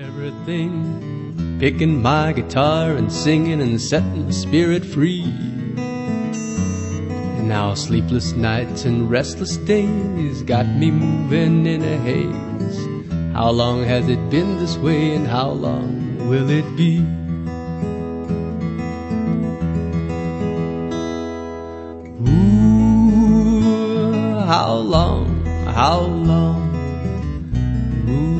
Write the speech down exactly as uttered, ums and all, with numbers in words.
everything, picking my guitar and singing and setting the spirit free. And now sleepless nights and restless days got me moving in a haze. How long has it been this way, and how long will it be? Ooh, how long, how long? Ooh.